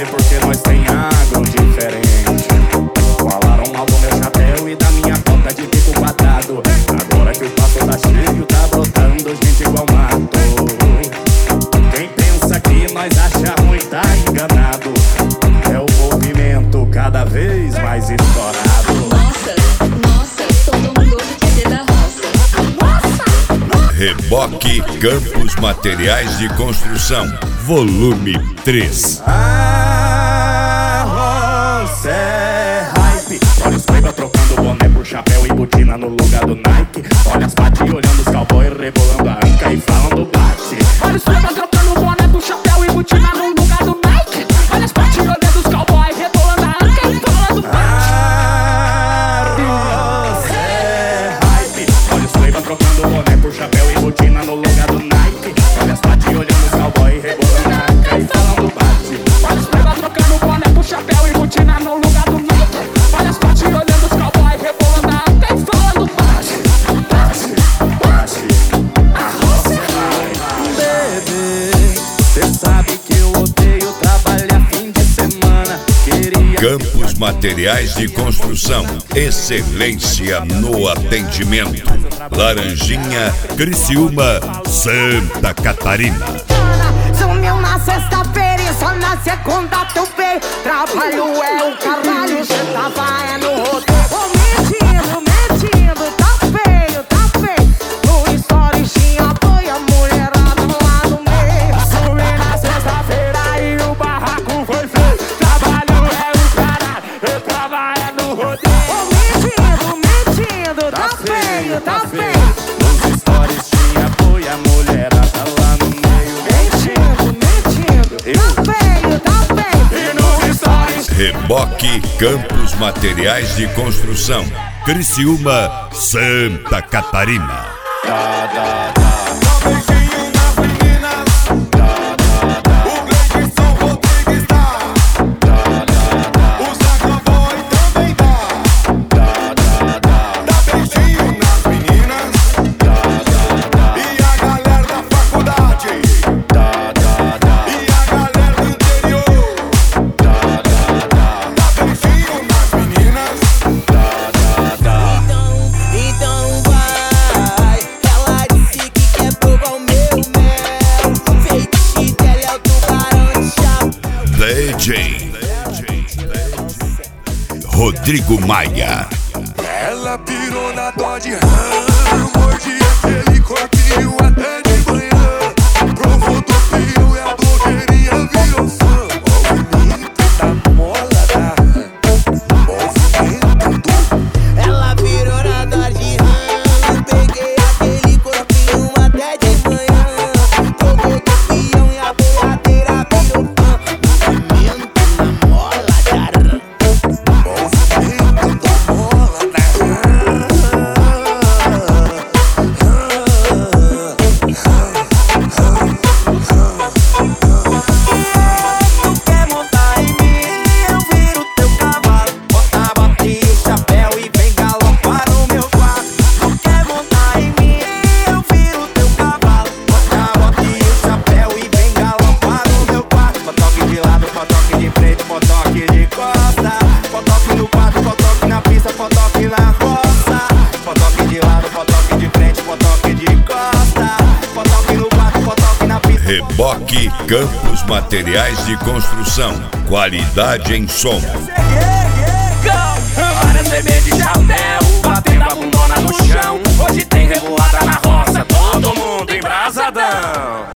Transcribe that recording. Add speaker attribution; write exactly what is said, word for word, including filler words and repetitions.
Speaker 1: você porque nós tem agro diferente. Falaram mal do meu chapéu e da minha ponta de bico quadrado. Agora que o passo tá cheio, tá brotando gente igual mato. Quem pensa que nós acha ruim tá enganado. É o movimento cada vez mais estourado.
Speaker 2: Nossa, nossa, todo mundo quer ser da roça. Nossa!
Speaker 3: Reboque Campos Materiais de Construção, volume três.
Speaker 1: A roça é hype. Olha os playboy trocando boné por chapéu e botina no lugar do Nike. Olha as paty olhando os cowboy rebolando a anca e falando bate.
Speaker 4: Olha os playboy trocando boné por chapéu e botina no lugar do Nike. Olha as paty olhando os cowboy rebolando a anca e falando bate.
Speaker 1: A roça é hype. Olha os playboy trocando boné por chapéu e botina no lugar do Nike. Olha as paty olhando os cowboy rebolando a anca e falando bate.
Speaker 4: Olha os playboy trocando boné por chapéu e botina no lugar do Nike. Olha as paty olhando os cowboy rebolando a anca e falando bate.
Speaker 1: Bate, bate, a roça é hype. Bebê, cê sabe que eu odeio trabalhar fim de semana. Queria
Speaker 3: Campos Materiais de Construção, excelência no atendimento. Laranjinha, Criciúma, Santa Catarina.
Speaker 5: Sumiu na sexta-feira e só na segunda tu veio. Trabalho é o caralho, cê tava é no roteiro. Ô, mentindo, mentindo, tá feio, tá feio. No story tinha apoio, a mulherada lá no meio.
Speaker 4: Subi na sexta-feira e o barraco foi feio. Trabalho é o caralho, eu trabalho no rodeio.
Speaker 5: Ô, mentindo, mentindo, tá feio, tá feio.
Speaker 1: Nos stories tinha apoio, a mulherada lá no meio.
Speaker 5: Mentindo, mentindo, tá feio, tá feio.
Speaker 4: E nos stories
Speaker 3: Reboque Campos Materiais de Construção, Criciúma, Santa Catarina.
Speaker 1: Da, da, da.
Speaker 6: Beijinho nas meninas, o Gleidson Rodrigues dá, o Zaca Boy também dá. Dá beijinho nas meninas e a galera da faculdade e a galera do interior. Dá beijinho nas meninas.
Speaker 7: Então vai, ela disse que quer provar o meu mel. Feitiço dela é o tubarão de chapéu.
Speaker 3: D J Rodrigo Maia.
Speaker 6: Ela pirou na Dodge Ram, mordi aquele corpinho até de manhã. Provou do pio e a blogueirinha virou fã. Movimento da mola da Ram, movimento do...
Speaker 7: Ela virou na Dodge Ram, peguei aquele corpinho até de manhã. Provou do pião e a boiadeira virou fã. Movimento na mola da Ram.
Speaker 6: Movimento da mola da
Speaker 7: Tu quer montar em mim, eu viro teu cavalo. Bota a bota e o chapéu e vem galopar no meu quarto. Tu quer montar em mim, eu viro teu cavalo. Bota a bota e o chapéu e vem galopar no meu quarto. Potoque de lado, potoque de frente, potoque de costa. Potoque no quarto, potoque na pista, potoque na roça. Potoque de lado, potoque de frente, potoque de costa. Potoque no quarto, potoque na pista.
Speaker 3: Reboque Campos Materiais de Construção, qualidade em som.
Speaker 7: Cheguei!